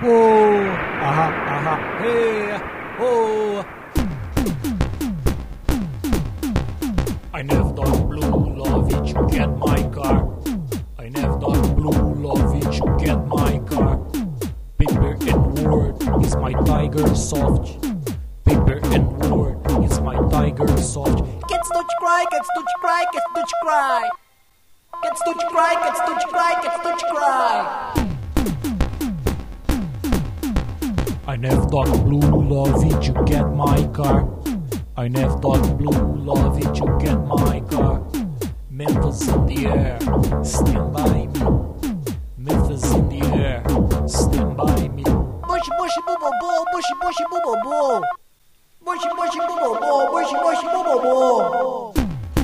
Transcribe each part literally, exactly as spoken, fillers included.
Oh, aha, aha, hey, oh. I never thought blue love it, you get my car. I never thought blue love it, you get my car. Paper and word is my tiger soft. Paper and word is my tiger soft. Cats don't cry, cats don't cry, cats don't cry. Cats don't cry, cats don't cry, cats don't cry. I never thought blue love it, you get my car. I never thought blue love it, you get my car. Memphis in the air, stand by me. Memphis in the air, stand by me. Bushy, bushy, boo, boo, boo, bushy, bushy, boo, boo, boo. Bushy, bushy, boo, boo, boo, bushy, bushy, boo, boo, boo.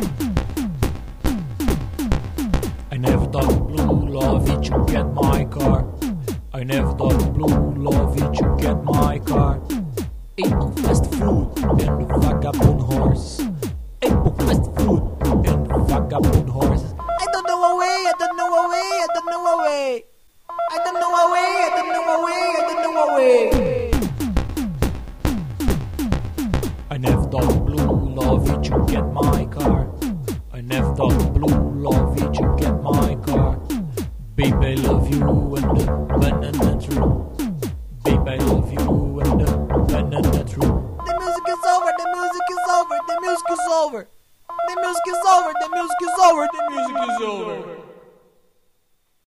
I never thought blue love it, you get my car. I never thought blue love it, you get my car. Ate on fast food and vagabond horse. Ate on fast food and vagabond horse. I don't know a way, I don't know a way, I don't know a way. I don't know a way, I don't know a way, I don't know a way. I never thought blue love it, you get my car. I never thought blue love it, you get my car. Baby, I love you and the banana tree. Baby, I love you and the banana tree. The music is over, the music is over, the music is over. The music is over, the music is over, the music is over.